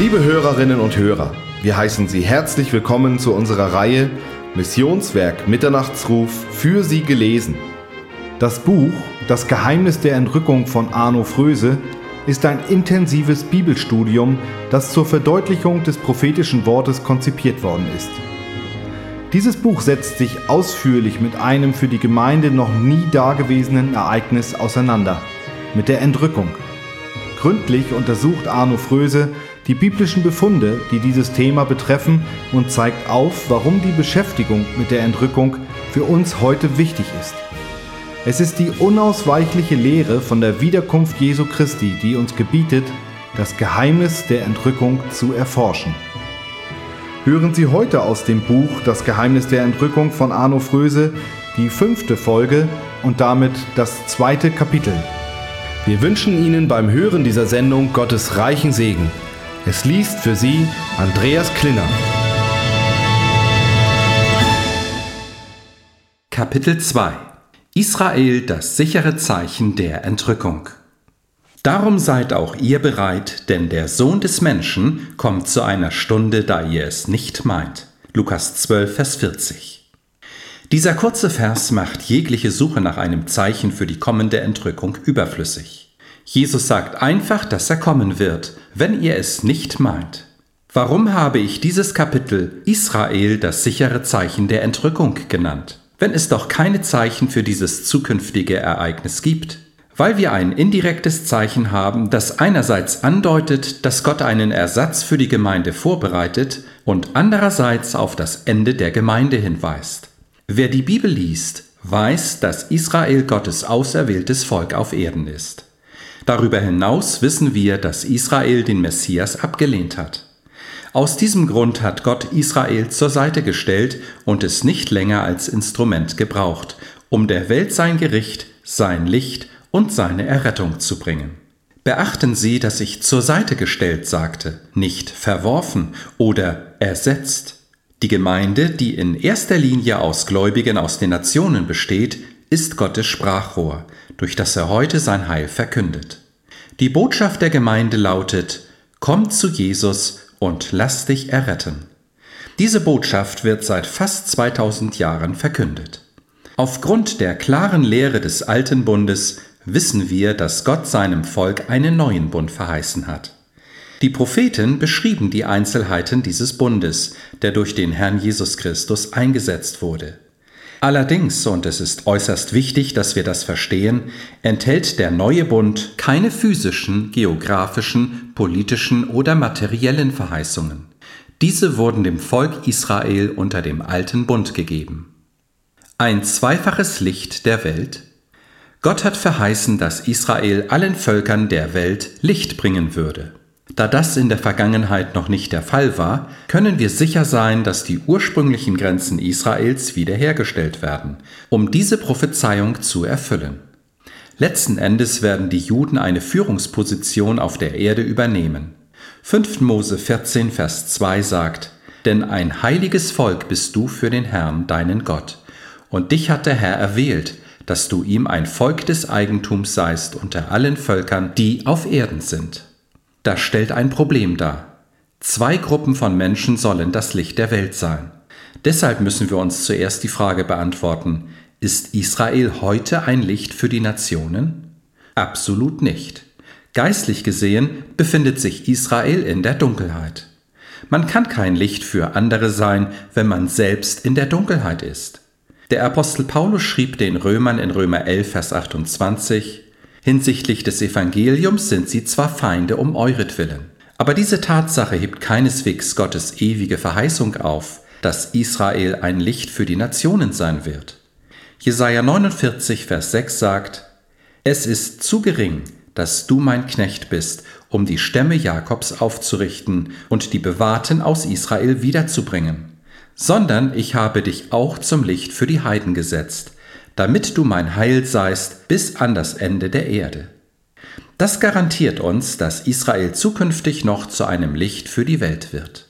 Liebe Hörerinnen und Hörer, wir heißen Sie herzlich willkommen zu unserer Reihe Missionswerk Mitternachtsruf für Sie gelesen. Das Buch Das Geheimnis der Entrückung von Arno Fröse ist ein intensives Bibelstudium, das zur Verdeutlichung des prophetischen Wortes konzipiert worden ist. Dieses Buch setzt sich ausführlich mit einem für die Gemeinde noch nie dagewesenen Ereignis auseinander, mit der Entrückung. Gründlich untersucht Arno Fröse die biblischen Befunde, die dieses Thema betreffen, und zeigt auf, warum die Beschäftigung mit der Entrückung für uns heute wichtig ist. Es ist die unausweichliche Lehre von der Wiederkunft Jesu Christi, die uns gebietet, das Geheimnis der Entrückung zu erforschen. Hören Sie heute aus dem Buch Das Geheimnis der Entrückung von Arno Fröse die 5. Folge und damit das 2. Kapitel. Wir wünschen Ihnen beim Hören dieser Sendung Gottes reichen Segen. Es liest für Sie Andreas Klinner. Kapitel 2: Israel, das sichere Zeichen der Entrückung. Darum seid auch ihr bereit, denn der Sohn des Menschen kommt zu einer Stunde, da ihr es nicht meint. Lukas 12, Vers 40. Dieser kurze Vers macht jegliche Suche nach einem Zeichen für die kommende Entrückung überflüssig. Jesus sagt einfach, dass er kommen wird, wenn ihr es nicht meint. Warum habe ich dieses Kapitel Israel, das sichere Zeichen der Entrückung genannt, wenn es doch keine Zeichen für dieses zukünftige Ereignis gibt? Weil wir ein indirektes Zeichen haben, das einerseits andeutet, dass Gott einen Ersatz für die Gemeinde vorbereitet und andererseits auf das Ende der Gemeinde hinweist. Wer die Bibel liest, weiß, dass Israel Gottes auserwähltes Volk auf Erden ist. Darüber hinaus wissen wir, dass Israel den Messias abgelehnt hat. Aus diesem Grund hat Gott Israel zur Seite gestellt und es nicht länger als Instrument gebraucht, um der Welt sein Gericht, sein Licht und seine Errettung zu bringen. Beachten Sie, dass ich zur Seite gestellt sagte, nicht verworfen oder ersetzt. Die Gemeinde, die in erster Linie aus Gläubigen aus den Nationen besteht, ist Gottes Sprachrohr, durch das er heute sein Heil verkündet. Die Botschaft der Gemeinde lautet: Komm zu Jesus und lass dich erretten. Diese Botschaft wird seit fast 2000 Jahren verkündet. Aufgrund der klaren Lehre des Alten Bundes wissen wir, dass Gott seinem Volk einen neuen Bund verheißen hat. Die Propheten beschrieben die Einzelheiten dieses Bundes, der durch den Herrn Jesus Christus eingesetzt wurde. Allerdings, und es ist äußerst wichtig, dass wir das verstehen, enthält der neue Bund keine physischen, geografischen, politischen oder materiellen Verheißungen. Diese wurden dem Volk Israel unter dem alten Bund gegeben. Ein zweifaches Licht der Welt. Gott hat verheißen, dass Israel allen Völkern der Welt Licht bringen würde. Da das in der Vergangenheit noch nicht der Fall war, können wir sicher sein, dass die ursprünglichen Grenzen Israels wiederhergestellt werden, um diese Prophezeiung zu erfüllen. Letzten Endes werden die Juden eine Führungsposition auf der Erde übernehmen. 5. Mose 14, Vers 2 sagt: Denn ein heiliges Volk bist du für den Herrn, deinen Gott, und dich hat der Herr erwählt, dass du ihm ein Volk des Eigentums seist unter allen Völkern, die auf Erden sind. Das stellt ein Problem dar. 2 Gruppen von Menschen sollen das Licht der Welt sein. Deshalb müssen wir uns zuerst die Frage beantworten: Ist Israel heute ein Licht für die Nationen? Absolut nicht. Geistlich gesehen befindet sich Israel in der Dunkelheit. Man kann kein Licht für andere sein, wenn man selbst in der Dunkelheit ist. Der Apostel Paulus schrieb den Römern in Römer 11, Vers 28: Hinsichtlich des Evangeliums sind sie zwar Feinde um euretwillen, aber diese Tatsache hebt keineswegs Gottes ewige Verheißung auf, dass Israel ein Licht für die Nationen sein wird. Jesaja 49, Vers 6 sagt: Es ist zu gering, dass du mein Knecht bist, um die Stämme Jakobs aufzurichten und die Bewahrten aus Israel wiederzubringen, sondern ich habe dich auch zum Licht für die Heiden gesetzt, damit du mein Heil seist bis an das Ende der Erde. Das garantiert uns, dass Israel zukünftig noch zu einem Licht für die Welt wird.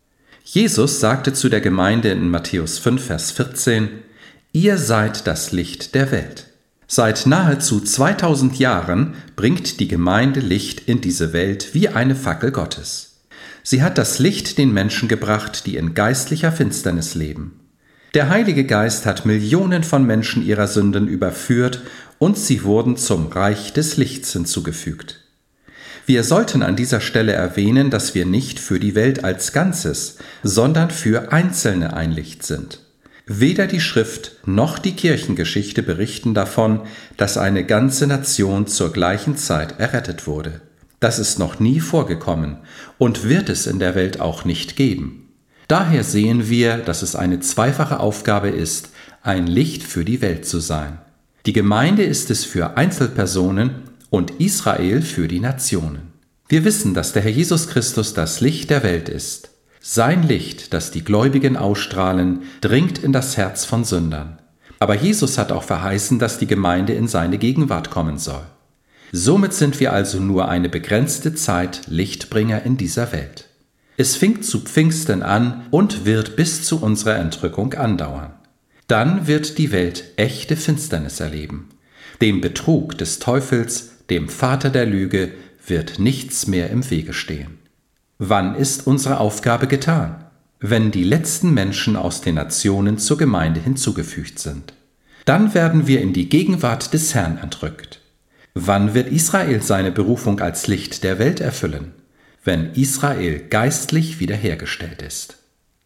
Jesus sagte zu der Gemeinde in Matthäus 5, Vers 14: Ihr seid das Licht der Welt. Seit nahezu 2000 Jahren bringt die Gemeinde Licht in diese Welt wie eine Fackel Gottes. Sie hat das Licht den Menschen gebracht, die in geistlicher Finsternis leben. Der Heilige Geist hat Millionen von Menschen ihrer Sünden überführt und sie wurden zum Reich des Lichts hinzugefügt. Wir sollten an dieser Stelle erwähnen, dass wir nicht für die Welt als Ganzes, sondern für Einzelne ein Licht sind. Weder die Schrift noch die Kirchengeschichte berichten davon, dass eine ganze Nation zur gleichen Zeit errettet wurde. Das ist noch nie vorgekommen und wird es in der Welt auch nicht geben. Daher sehen wir, dass es eine zweifache Aufgabe ist, ein Licht für die Welt zu sein. Die Gemeinde ist es für Einzelpersonen und Israel für die Nationen. Wir wissen, dass der Herr Jesus Christus das Licht der Welt ist. Sein Licht, das die Gläubigen ausstrahlen, dringt in das Herz von Sündern. Aber Jesus hat auch verheißen, dass die Gemeinde in seine Gegenwart kommen soll. Somit sind wir also nur eine begrenzte Zeit Lichtbringer in dieser Welt. Es fing zu Pfingsten an und wird bis zu unserer Entrückung andauern. Dann wird die Welt echte Finsternis erleben. Dem Betrug des Teufels, dem Vater der Lüge, wird nichts mehr im Wege stehen. Wann ist unsere Aufgabe getan? Wenn die letzten Menschen aus den Nationen zur Gemeinde hinzugefügt sind. Dann werden wir in die Gegenwart des Herrn entrückt. Wann wird Israel seine Berufung als Licht der Welt erfüllen? Wenn Israel geistlich wiederhergestellt ist.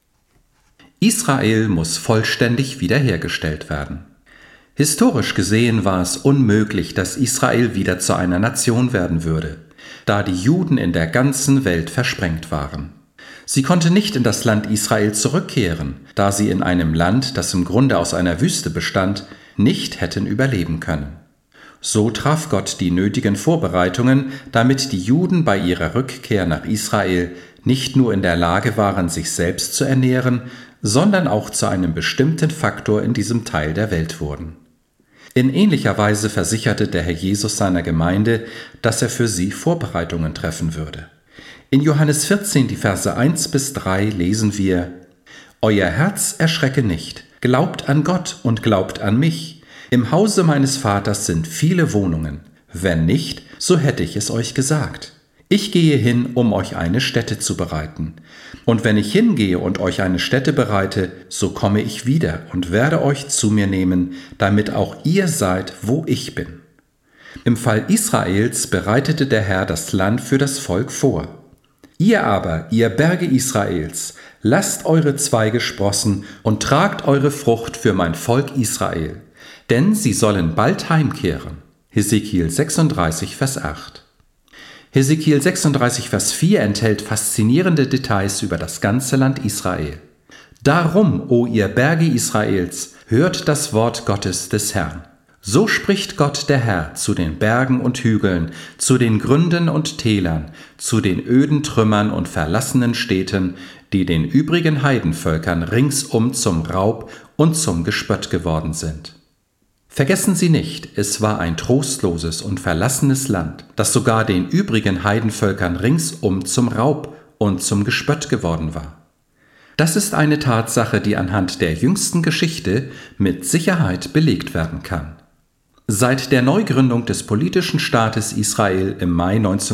Israel muss vollständig wiederhergestellt werden. Historisch gesehen war es unmöglich, dass Israel wieder zu einer Nation werden würde, da die Juden in der ganzen Welt versprengt waren. Sie konnte nicht in das Land Israel zurückkehren, da sie in einem Land, das im Grunde aus einer Wüste bestand, nicht hätten überleben können. So traf Gott die nötigen Vorbereitungen, damit die Juden bei ihrer Rückkehr nach Israel nicht nur in der Lage waren, sich selbst zu ernähren, sondern auch zu einem bestimmten Faktor in diesem Teil der Welt wurden. In ähnlicher Weise versicherte der Herr Jesus seiner Gemeinde, dass er für sie Vorbereitungen treffen würde. In Johannes 14, die Verse 1-3 lesen wir: Euer Herz erschrecke nicht, glaubt an Gott und glaubt an mich. Im Hause meines Vaters sind viele Wohnungen. Wenn nicht, so hätte ich es euch gesagt. Ich gehe hin, um euch eine Stätte zu bereiten. Und wenn ich hingehe und euch eine Stätte bereite, so komme ich wieder und werde euch zu mir nehmen, damit auch ihr seid, wo ich bin. Im Fall Israels bereitete der Herr das Land für das Volk vor. Ihr aber, ihr Berge Israels, lasst eure Zweige sprossen und tragt eure Frucht für mein Volk Israel. Denn sie sollen bald heimkehren. Hesekiel 36, Vers 8. Hesekiel 36, Vers 4 enthält faszinierende Details über das ganze Land Israel. Darum, o ihr Berge Israels, hört das Wort Gottes des Herrn. So spricht Gott der Herr zu den Bergen und Hügeln, zu den Gründen und Tälern, zu den öden Trümmern und verlassenen Städten, die den übrigen Heidenvölkern ringsum zum Raub und zum Gespött geworden sind. Vergessen Sie nicht, es war ein trostloses und verlassenes Land, das sogar den übrigen Heidenvölkern ringsum zum Raub und zum Gespött geworden war. Das ist eine Tatsache, die anhand der jüngsten Geschichte mit Sicherheit belegt werden kann. Seit der Neugründung des politischen Staates Israel im Mai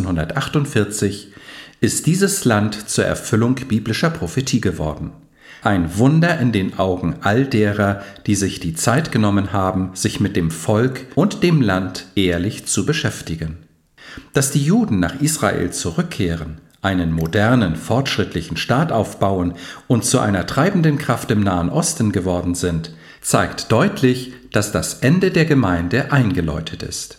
1948 ist dieses Land zur Erfüllung biblischer Prophetie geworden. Ein Wunder in den Augen all derer, die sich die Zeit genommen haben, sich mit dem Volk und dem Land ehrlich zu beschäftigen. Dass die Juden nach Israel zurückkehren, einen modernen, fortschrittlichen Staat aufbauen und zu einer treibenden Kraft im Nahen Osten geworden sind, zeigt deutlich, dass das Ende der Gemeinde eingeläutet ist.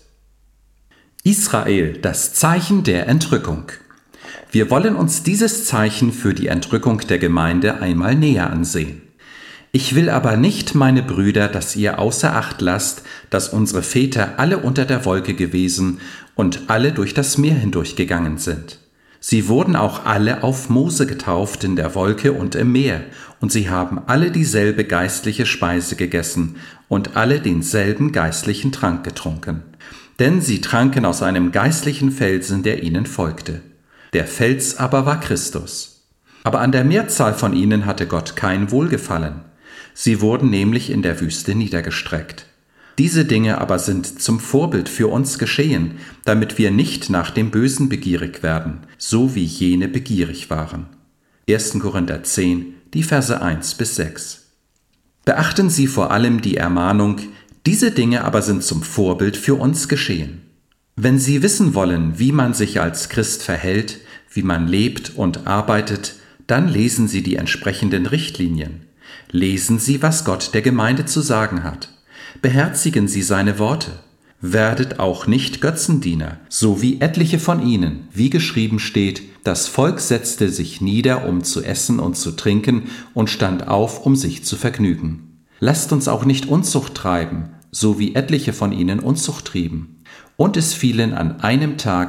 Israel, das Zeichen der Entrückung. Wir wollen uns dieses Zeichen für die Entrückung der Gemeinde einmal näher ansehen. Ich will aber nicht, meine Brüder, dass ihr außer Acht lasst, dass unsere Väter alle unter der Wolke gewesen und alle durch das Meer hindurchgegangen sind. Sie wurden auch alle auf Mose getauft in der Wolke und im Meer, und sie haben alle dieselbe geistliche Speise gegessen und alle denselben geistlichen Trank getrunken. Denn sie tranken aus einem geistlichen Felsen, der ihnen folgte. Der Fels aber war Christus. Aber an der Mehrzahl von ihnen hatte Gott kein Wohlgefallen. Sie wurden nämlich in der Wüste niedergestreckt. Diese Dinge aber sind zum Vorbild für uns geschehen, damit wir nicht nach dem Bösen begierig werden, so wie jene begierig waren. 1. Korinther 10, die Verse 1-6. Beachten Sie vor allem die Ermahnung, diese Dinge aber sind zum Vorbild für uns geschehen. Wenn Sie wissen wollen, wie man sich als Christ verhält, wie man lebt und arbeitet, dann lesen Sie die entsprechenden Richtlinien. Lesen Sie, was Gott der Gemeinde zu sagen hat. Beherzigen Sie seine Worte. Werdet auch nicht Götzendiener, so wie etliche von ihnen, wie geschrieben steht, das Volk setzte sich nieder, um zu essen und zu trinken, und stand auf, um sich zu vergnügen. Lasst uns auch nicht Unzucht treiben, so wie etliche von ihnen Unzucht trieben. Und es fielen an einem Tag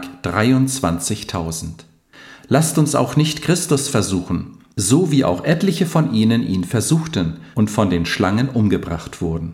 23.000. Lasst uns auch nicht Christus versuchen, so wie auch etliche von ihnen ihn versuchten und von den Schlangen umgebracht wurden.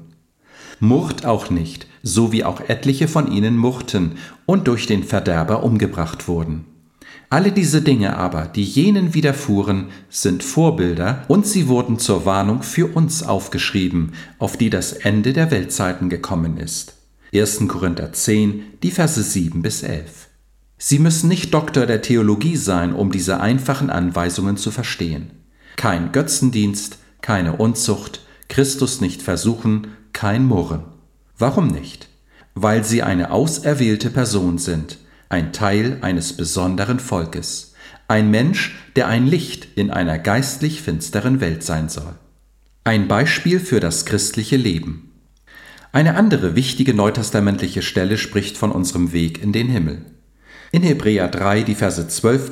Murrt auch nicht, so wie auch etliche von ihnen murrten und durch den Verderber umgebracht wurden. Alle diese Dinge aber, die jenen widerfuhren, sind Vorbilder, und sie wurden zur Warnung für uns aufgeschrieben, auf die das Ende der Weltzeiten gekommen ist. 1. Korinther 10, die Verse 7-11. Sie müssen nicht Doktor der Theologie sein, um diese einfachen Anweisungen zu verstehen. Kein Götzendienst, keine Unzucht, Christus nicht versuchen, kein Murren. Warum nicht? Weil sie eine auserwählte Person sind, ein Teil eines besonderen Volkes, ein Mensch, der ein Licht in einer geistlich finsteren Welt sein soll. Ein Beispiel für das christliche Leben. Eine andere wichtige neutestamentliche Stelle spricht von unserem Weg in den Himmel. In Hebräer 3, die Verse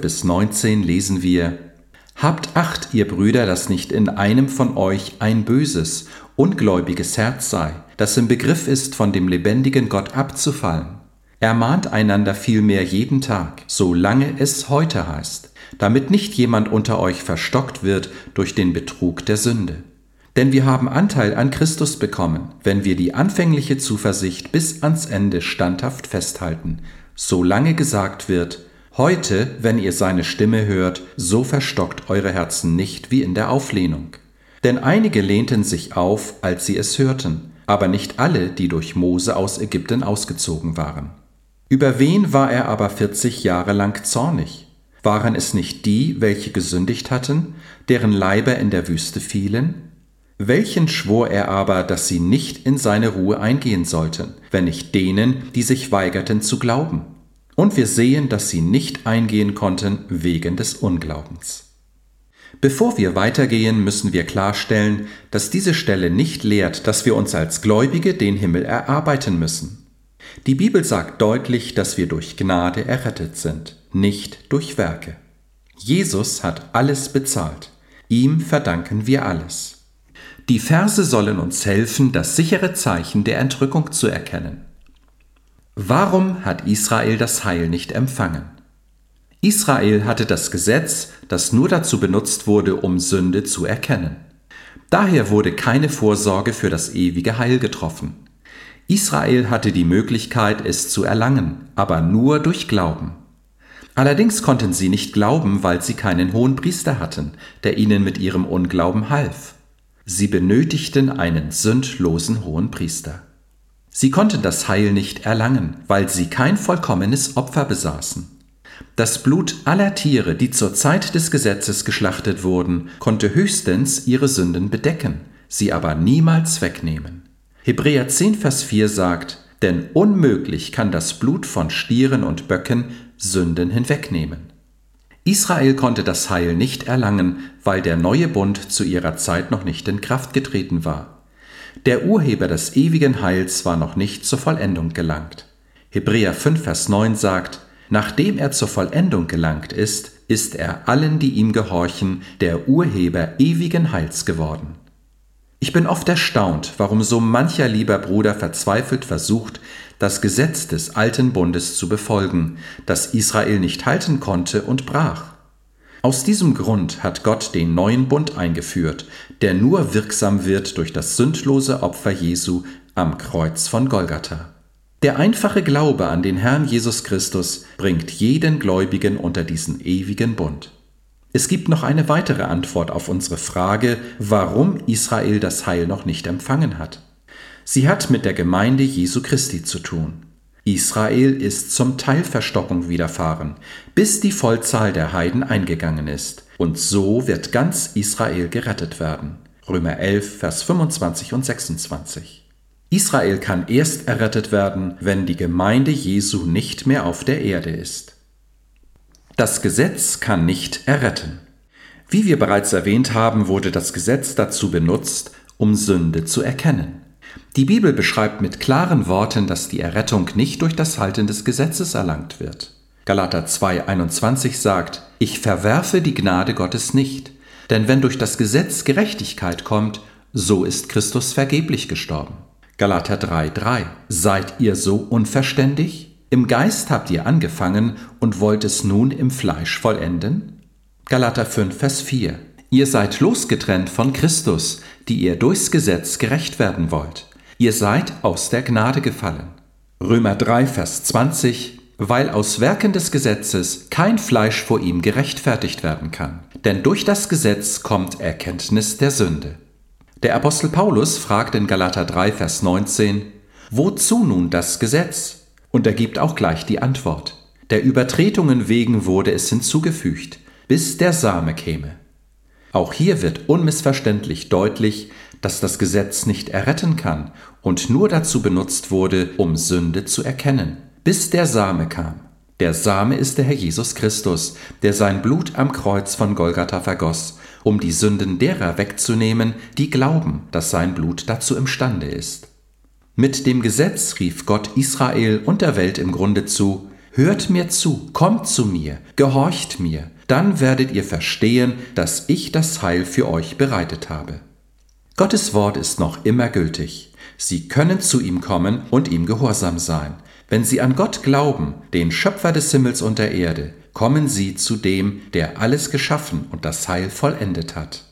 12-19 lesen wir: Habt Acht, ihr Brüder, dass nicht in einem von euch ein böses, ungläubiges Herz sei, das im Begriff ist, von dem lebendigen Gott abzufallen. Ermahnt einander vielmehr jeden Tag, solange es heute heißt, damit nicht jemand unter euch verstockt wird durch den Betrug der Sünde. Denn wir haben Anteil an Christus bekommen, wenn wir die anfängliche Zuversicht bis ans Ende standhaft festhalten, solange gesagt wird: Heute, wenn ihr seine Stimme hört, so verstockt eure Herzen nicht wie in der Auflehnung. Denn einige lehnten sich auf, als sie es hörten, aber nicht alle, die durch Mose aus Ägypten ausgezogen waren. Über wen war er aber 40 Jahre lang zornig? Waren es nicht die, welche gesündigt hatten, deren Leiber in der Wüste fielen? Welchen schwor er aber, dass sie nicht in seine Ruhe eingehen sollten, wenn nicht denen, die sich weigerten zu glauben? Und wir sehen, dass sie nicht eingehen konnten wegen des Unglaubens. Bevor wir weitergehen, müssen wir klarstellen, dass diese Stelle nicht lehrt, dass wir uns als Gläubige den Himmel erarbeiten müssen. Die Bibel sagt deutlich, dass wir durch Gnade errettet sind, nicht durch Werke. Jesus hat alles bezahlt. Ihm verdanken wir alles. Die Verse sollen uns helfen, das sichere Zeichen der Entrückung zu erkennen. Warum hat Israel das Heil nicht empfangen? Israel hatte das Gesetz, das nur dazu benutzt wurde, um Sünde zu erkennen. Daher wurde keine Vorsorge für das ewige Heil getroffen. Israel hatte die Möglichkeit, es zu erlangen, aber nur durch Glauben. Allerdings konnten sie nicht glauben, weil sie keinen Hohenpriester hatten, der ihnen mit ihrem Unglauben half. Sie benötigten einen sündlosen Hohenpriester. Sie konnten das Heil nicht erlangen, weil sie kein vollkommenes Opfer besaßen. Das Blut aller Tiere, die zur Zeit des Gesetzes geschlachtet wurden, konnte höchstens ihre Sünden bedecken, sie aber niemals wegnehmen. Hebräer 10, Vers 4 sagt: Denn unmöglich kann das Blut von Stieren und Böcken Sünden hinwegnehmen. Israel konnte das Heil nicht erlangen, weil der neue Bund zu ihrer Zeit noch nicht in Kraft getreten war. Der Urheber des ewigen Heils war noch nicht zur Vollendung gelangt. Hebräer 5, Vers 9 sagt: Nachdem er zur Vollendung gelangt ist, ist er allen, die ihm gehorchen, der Urheber ewigen Heils geworden. Ich bin oft erstaunt, warum so mancher lieber Bruder verzweifelt versucht, das Gesetz des alten Bundes zu befolgen, das Israel nicht halten konnte und brach. Aus diesem Grund hat Gott den neuen Bund eingeführt, der nur wirksam wird durch das sündlose Opfer Jesu am Kreuz von Golgatha. Der einfache Glaube an den Herrn Jesus Christus bringt jeden Gläubigen unter diesen ewigen Bund. Es gibt noch eine weitere Antwort auf unsere Frage, warum Israel das Heil noch nicht empfangen hat. Sie hat mit der Gemeinde Jesu Christi zu tun. Israel ist zum Teilverstockung widerfahren, bis die Vollzahl der Heiden eingegangen ist. Und so wird ganz Israel gerettet werden. Römer 11, Vers 25 und 26. Israel kann erst errettet werden, wenn die Gemeinde Jesu nicht mehr auf der Erde ist. Das Gesetz kann nicht erretten. Wie wir bereits erwähnt haben, wurde das Gesetz dazu benutzt, um Sünde zu erkennen. Die Bibel beschreibt mit klaren Worten, dass die Errettung nicht durch das Halten des Gesetzes erlangt wird. Galater 2,21 sagt: Ich verwerfe die Gnade Gottes nicht, denn wenn durch das Gesetz Gerechtigkeit kommt, so ist Christus vergeblich gestorben. Galater 3,3 Seid ihr so unverständig? Im Geist habt ihr angefangen und wollt es nun im Fleisch vollenden? Galater 5, Vers 4 Ihr seid losgetrennt von Christus, die ihr durchs Gesetz gerecht werden wollt. Ihr seid aus der Gnade gefallen. Römer 3, Vers 20 Weil aus Werken des Gesetzes kein Fleisch vor ihm gerechtfertigt werden kann. Denn durch das Gesetz kommt Erkenntnis der Sünde. Der Apostel Paulus fragt in Galater 3, Vers 19, Wozu nun das Gesetz? Und er gibt auch gleich die Antwort. Der Übertretungen wegen wurde es hinzugefügt, bis der Same käme. Auch hier wird unmissverständlich deutlich, dass das Gesetz nicht erretten kann und nur dazu benutzt wurde, um Sünde zu erkennen, bis der Same kam. Der Same ist der Herr Jesus Christus, der sein Blut am Kreuz von Golgatha vergoss, um die Sünden derer wegzunehmen, die glauben, dass sein Blut dazu imstande ist. Mit dem Gesetz rief Gott Israel und der Welt im Grunde zu: Hört mir zu, kommt zu mir, gehorcht mir, dann werdet ihr verstehen, dass ich das Heil für euch bereitet habe. Gottes Wort ist noch immer gültig. Sie können zu ihm kommen und ihm gehorsam sein. Wenn sie an Gott glauben, den Schöpfer des Himmels und der Erde, kommen sie zu dem, der alles geschaffen und das Heil vollendet hat.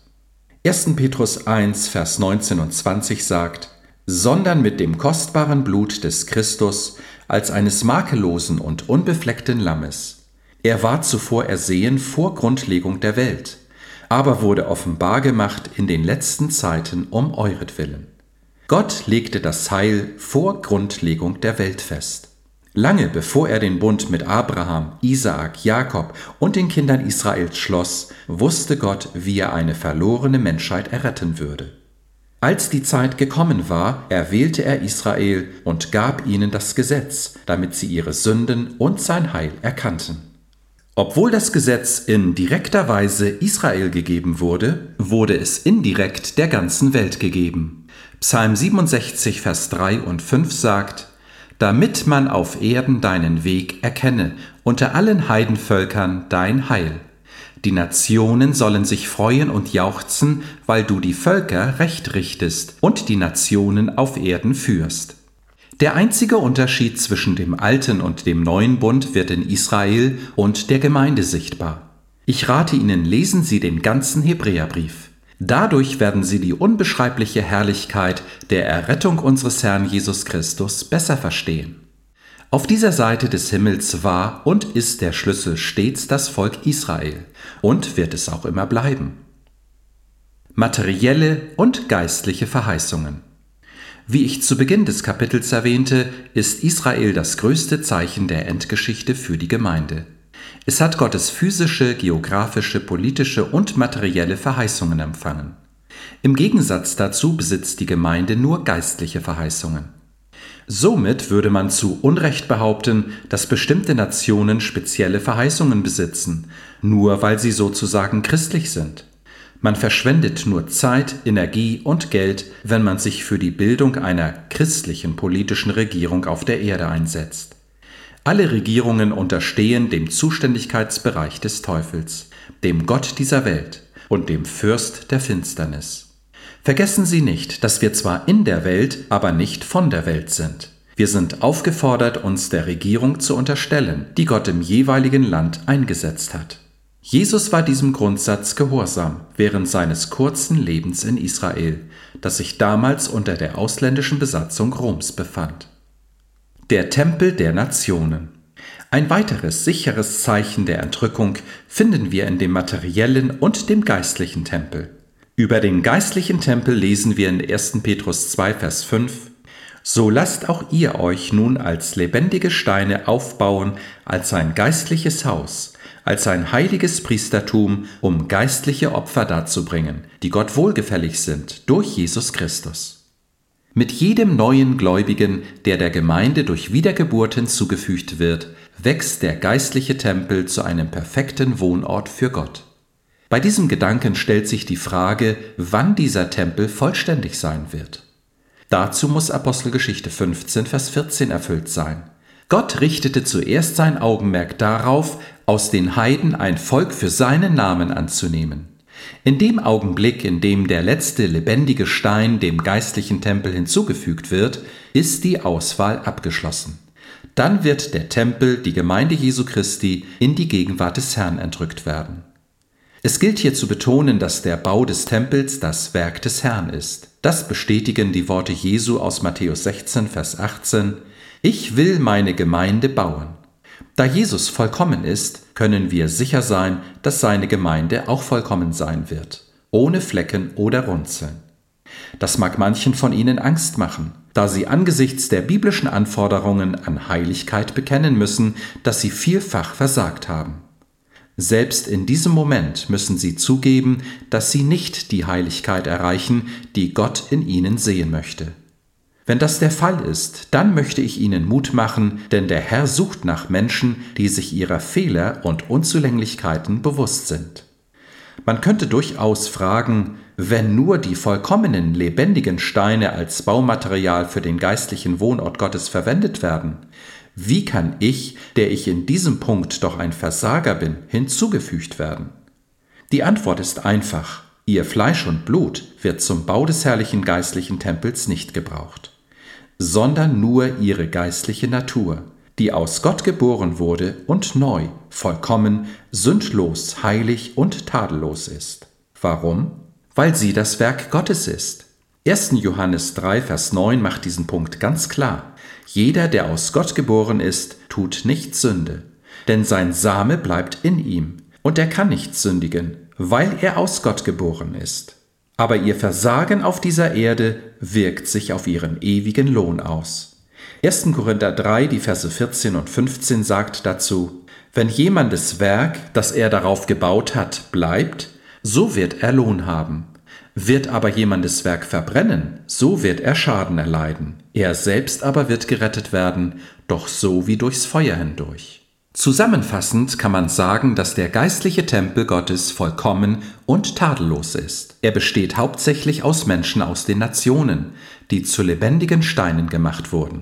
1. Petrus 1, Vers 19 und 20 sagt: Sondern mit dem kostbaren Blut des Christus, als eines makellosen und unbefleckten Lammes. Er war zuvor ersehen vor Grundlegung der Welt, aber wurde offenbar gemacht in den letzten Zeiten um euretwillen. Gott legte das Heil vor Grundlegung der Welt fest. Lange bevor er den Bund mit Abraham, Isaak, Jakob und den Kindern Israels schloss, wusste Gott, wie er eine verlorene Menschheit erretten würde. Als die Zeit gekommen war, erwählte er Israel und gab ihnen das Gesetz, damit sie ihre Sünden und sein Heil erkannten. Obwohl das Gesetz in direkter Weise Israel gegeben wurde, wurde es indirekt der ganzen Welt gegeben. Psalm 67, Vers 3 und 5 sagt: Damit man auf Erden deinen Weg erkenne, unter allen Heidenvölkern dein Heil. Die Nationen sollen sich freuen und jauchzen, weil du die Völker recht richtest und die Nationen auf Erden führst. Der einzige Unterschied zwischen dem alten und dem neuen Bund wird in Israel und der Gemeinde sichtbar. Ich rate Ihnen, lesen Sie den ganzen Hebräerbrief. Dadurch werden Sie die unbeschreibliche Herrlichkeit der Errettung unseres Herrn Jesus Christus besser verstehen. Auf dieser Seite des Himmels war und ist der Schlüssel stets das Volk Israel und wird es auch immer bleiben. Materielle und geistliche Verheißungen. Wie ich zu Beginn des Kapitels erwähnte, ist Israel das größte Zeichen der Endgeschichte für die Gemeinde. Es hat Gottes physische, geografische, politische und materielle Verheißungen empfangen. Im Gegensatz dazu besitzt die Gemeinde nur geistliche Verheißungen. Somit würde man zu Unrecht behaupten, dass bestimmte Nationen spezielle Verheißungen besitzen, nur weil sie sozusagen christlich sind. Man verschwendet nur Zeit, Energie und Geld, wenn man sich für die Bildung einer christlichen politischen Regierung auf der Erde einsetzt. Alle Regierungen unterstehen dem Zuständigkeitsbereich des Teufels, dem Gott dieser Welt und dem Fürst der Finsternis. Vergessen Sie nicht, dass wir zwar in der Welt, aber nicht von der Welt sind. Wir sind aufgefordert, uns der Regierung zu unterstellen, die Gott im jeweiligen Land eingesetzt hat. Jesus war diesem Grundsatz gehorsam während seines kurzen Lebens in Israel, das sich damals unter der ausländischen Besatzung Roms befand. Der Tempel der Nationen. Ein weiteres sicheres Zeichen der Entrückung finden wir in dem materiellen und dem geistlichen Tempel. Über den geistlichen Tempel lesen wir in 1. Petrus 2, Vers 5: So lasst auch ihr euch nun als lebendige Steine aufbauen, als ein geistliches Haus, als ein heiliges Priestertum, um geistliche Opfer darzubringen, die Gott wohlgefällig sind, durch Jesus Christus. Mit jedem neuen Gläubigen, der Gemeinde durch Wiedergeburt hinzugefügt wird, wächst der geistliche Tempel zu einem perfekten Wohnort für Gott. Bei diesem Gedanken stellt sich die Frage, wann dieser Tempel vollständig sein wird. Dazu muss Apostelgeschichte 15, Vers 14 erfüllt sein. Gott richtete zuerst sein Augenmerk darauf, aus den Heiden ein Volk für seinen Namen anzunehmen. In dem Augenblick, in dem der letzte lebendige Stein dem geistlichen Tempel hinzugefügt wird, ist die Auswahl abgeschlossen. Dann wird der Tempel, die Gemeinde Jesu Christi, in die Gegenwart des Herrn entrückt werden. Es gilt hier zu betonen, dass der Bau des Tempels das Werk des Herrn ist. Das bestätigen die Worte Jesu aus Matthäus 16, Vers 18: Ich will meine Gemeinde bauen. Da Jesus vollkommen ist, können wir sicher sein, dass seine Gemeinde auch vollkommen sein wird, ohne Flecken oder Runzeln. Das mag manchen von Ihnen Angst machen, da sie angesichts der biblischen Anforderungen an Heiligkeit bekennen müssen, dass sie vielfach versagt haben. Selbst in diesem Moment müssen sie zugeben, dass sie nicht die Heiligkeit erreichen, die Gott in ihnen sehen möchte. Wenn das der Fall ist, dann möchte ich Ihnen Mut machen, denn der Herr sucht nach Menschen, die sich ihrer Fehler und Unzulänglichkeiten bewusst sind. Man könnte durchaus fragen, wenn nur die vollkommenen, lebendigen Steine als Baumaterial für den geistlichen Wohnort Gottes verwendet werden, wie kann ich, der ich in diesem Punkt doch ein Versager bin, hinzugefügt werden? Die Antwort ist einfach: Ihr Fleisch und Blut wird zum Bau des herrlichen geistlichen Tempels nicht gebraucht, sondern nur ihre geistliche Natur, die aus Gott geboren wurde und neu, vollkommen, sündlos, heilig und tadellos ist. Warum? Weil sie das Werk Gottes ist. 1. Johannes 3, Vers 9 macht diesen Punkt ganz klar. Jeder, der aus Gott geboren ist, tut nicht Sünde, denn sein Same bleibt in ihm, und er kann nicht sündigen, weil er aus Gott geboren ist. Aber ihr Versagen auf dieser Erde wirkt sich auf ihren ewigen Lohn aus. 1. Korinther 3, die Verse 14 und 15 sagt dazu: Wenn jemandes Werk, das er darauf gebaut hat, bleibt, so wird er Lohn haben. Wird aber jemandes Werk verbrennen, so wird er Schaden erleiden. Er selbst aber wird gerettet werden, doch so wie durchs Feuer hindurch. Zusammenfassend kann man sagen, dass der geistliche Tempel Gottes vollkommen und tadellos ist. Er besteht hauptsächlich aus Menschen aus den Nationen, die zu lebendigen Steinen gemacht wurden.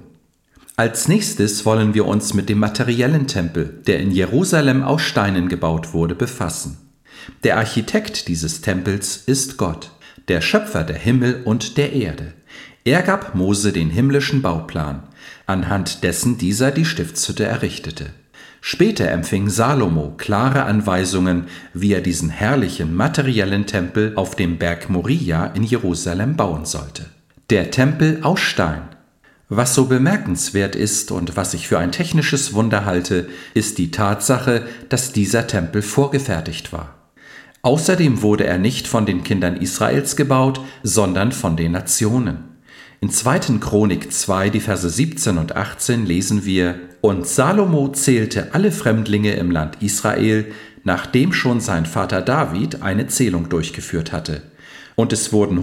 Als nächstes wollen wir uns mit dem materiellen Tempel, der in Jerusalem aus Steinen gebaut wurde, befassen. Der Architekt dieses Tempels ist Gott, der Schöpfer der Himmel und der Erde. Er gab Mose den himmlischen Bauplan, anhand dessen dieser die Stiftshütte errichtete. Später empfing Salomo klare Anweisungen, wie er diesen herrlichen materiellen Tempel auf dem Berg Moria in Jerusalem bauen sollte. Der Tempel aus Stein. Was so bemerkenswert ist und was ich für ein technisches Wunder halte, ist die Tatsache, dass dieser Tempel vorgefertigt war. Außerdem wurde er nicht von den Kindern Israels gebaut, sondern von den Nationen. In 2. Chronik 2, die Verse 17 und 18 lesen wir: Und Salomo zählte alle Fremdlinge im Land Israel, nachdem schon sein Vater David eine Zählung durchgeführt hatte. Und es wurden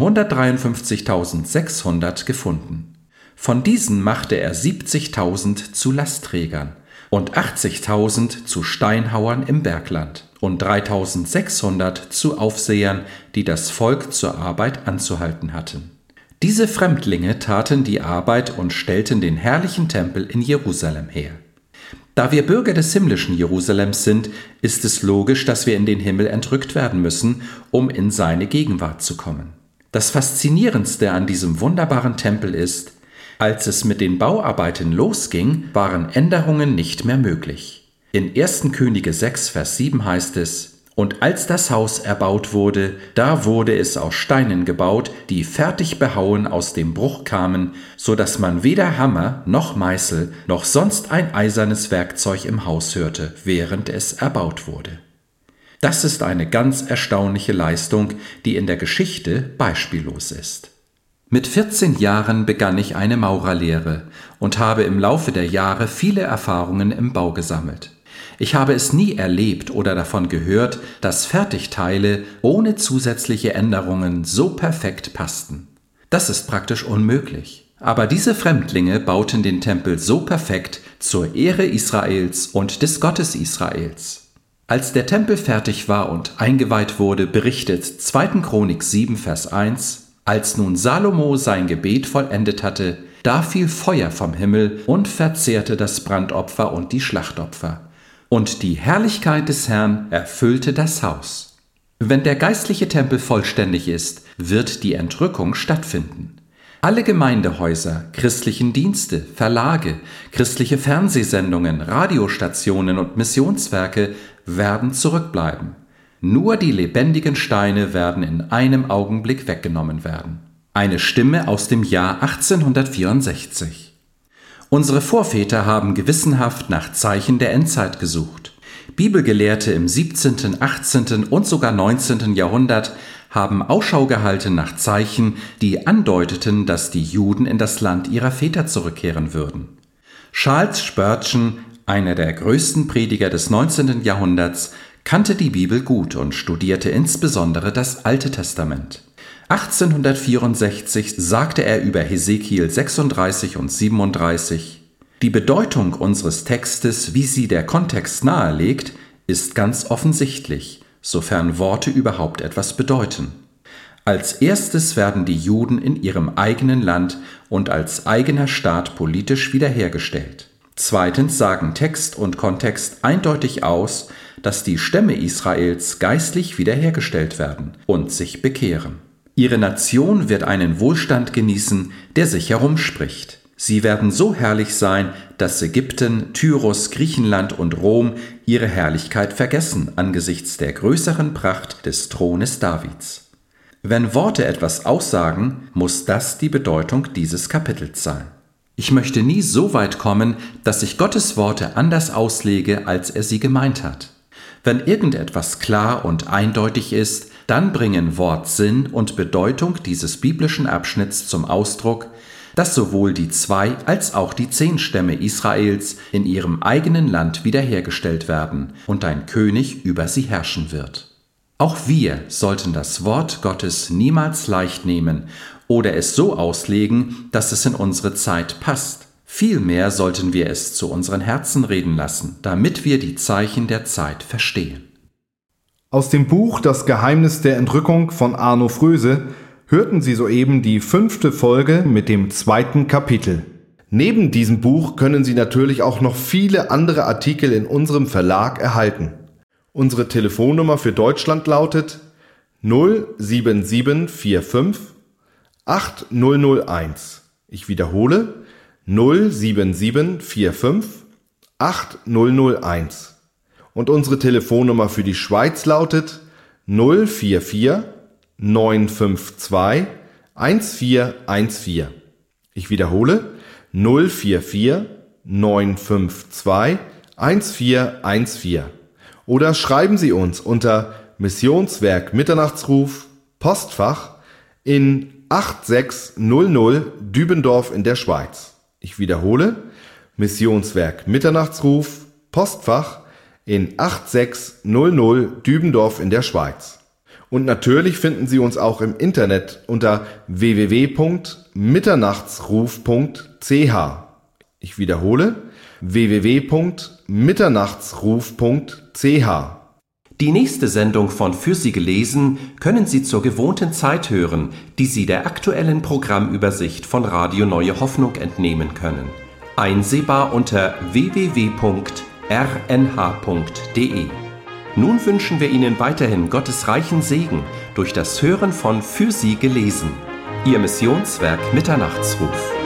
153.600 gefunden. Von diesen machte er 70.000 zu Lastträgern und 80.000 zu Steinhauern im Bergland und 3.600 zu Aufsehern, die das Volk zur Arbeit anzuhalten hatten. Diese Fremdlinge taten die Arbeit und stellten den herrlichen Tempel in Jerusalem her. Da wir Bürger des himmlischen Jerusalems sind, ist es logisch, dass wir in den Himmel entrückt werden müssen, um in seine Gegenwart zu kommen. Das Faszinierendste an diesem wunderbaren Tempel ist: Als es mit den Bauarbeiten losging, waren Änderungen nicht mehr möglich. In 1. Könige 6, Vers 7 heißt es: Und als das Haus erbaut wurde, da wurde es aus Steinen gebaut, die fertig behauen aus dem Bruch kamen, so dass man weder Hammer noch Meißel noch sonst ein eisernes Werkzeug im Haus hörte, während es erbaut wurde. Das ist eine ganz erstaunliche Leistung, die in der Geschichte beispiellos ist. Mit 14 Jahren begann ich eine Maurerlehre und habe im Laufe der Jahre viele Erfahrungen im Bau gesammelt. Ich habe es nie erlebt oder davon gehört, dass Fertigteile ohne zusätzliche Änderungen so perfekt passten. Das ist praktisch unmöglich. Aber diese Fremdlinge bauten den Tempel so perfekt zur Ehre Israels und des Gottes Israels. Als der Tempel fertig war und eingeweiht wurde, berichtet 2. Chronik 7, Vers 1: Als nun Salomo sein Gebet vollendet hatte, da fiel Feuer vom Himmel und verzehrte das Brandopfer und die Schlachtopfer. Und die Herrlichkeit des Herrn erfüllte das Haus. Wenn der geistliche Tempel vollständig ist, wird die Entrückung stattfinden. Alle Gemeindehäuser, christlichen Dienste, Verlage, christliche Fernsehsendungen, Radiostationen und Missionswerke werden zurückbleiben. Nur die lebendigen Steine werden in einem Augenblick weggenommen werden. Eine Stimme aus dem Jahr 1864. Unsere Vorväter haben gewissenhaft nach Zeichen der Endzeit gesucht. Bibelgelehrte im 17., 18. und sogar 19. Jahrhundert haben Ausschau gehalten nach Zeichen, die andeuteten, dass die Juden in das Land ihrer Väter zurückkehren würden. Charles Spurgeon, einer der größten Prediger des 19. Jahrhunderts, kannte die Bibel gut und studierte insbesondere das Alte Testament. 1864 sagte er über Hesekiel 36 und 37: Die Bedeutung unseres Textes, wie sie der Kontext nahelegt, ist ganz offensichtlich, sofern Worte überhaupt etwas bedeuten. Als erstes werden die Juden in ihrem eigenen Land und als eigener Staat politisch wiederhergestellt. Zweitens sagen Text und Kontext eindeutig aus, dass die Stämme Israels geistlich wiederhergestellt werden und sich bekehren. Ihre Nation wird einen Wohlstand genießen, der sich herumspricht. Sie werden so herrlich sein, dass Ägypten, Tyrus, Griechenland und Rom ihre Herrlichkeit vergessen angesichts der größeren Pracht des Thrones Davids. Wenn Worte etwas aussagen, muss das die Bedeutung dieses Kapitels sein. Ich möchte nie so weit kommen, dass ich Gottes Worte anders auslege, als er sie gemeint hat. Wenn irgendetwas klar und eindeutig ist, dann bringen Wort, Sinn und Bedeutung dieses biblischen Abschnitts zum Ausdruck, dass sowohl die 2 als auch die 10 Stämme Israels in ihrem eigenen Land wiederhergestellt werden und ein König über sie herrschen wird. Auch wir sollten das Wort Gottes niemals leicht nehmen oder es so auslegen, dass es in unsere Zeit passt. Vielmehr sollten wir es zu unseren Herzen reden lassen, damit wir die Zeichen der Zeit verstehen. Aus dem Buch Das Geheimnis der Entrückung von Arno Fröse hörten Sie soeben die 5. Folge mit dem 2. Kapitel. Neben diesem Buch können Sie natürlich auch noch viele andere Artikel in unserem Verlag erhalten. Unsere Telefonnummer für Deutschland lautet 07745 8001. Ich wiederhole 07745 8001. Und unsere Telefonnummer für die Schweiz lautet 044 952 1414. Ich wiederhole 044 952 1414. Oder schreiben Sie uns unter Missionswerk Mitternachtsruf, Postfach in 8600 Dübendorf in der Schweiz. Ich wiederhole Missionswerk Mitternachtsruf, Postfach in 8600 Dübendorf in der Schweiz. Und natürlich finden Sie uns auch im Internet unter www.mitternachtsruf.ch. Ich wiederhole www.mitternachtsruf.ch. Die nächste Sendung von Für Sie gelesen können Sie zur gewohnten Zeit hören, die Sie der aktuellen Programmübersicht von Radio Neue Hoffnung entnehmen können. Einsehbar unter www.rnh.de. Nun wünschen wir Ihnen weiterhin Gottes reichen Segen durch das Hören von Für Sie gelesen. Ihr Missionswerk Mitternachtsruf.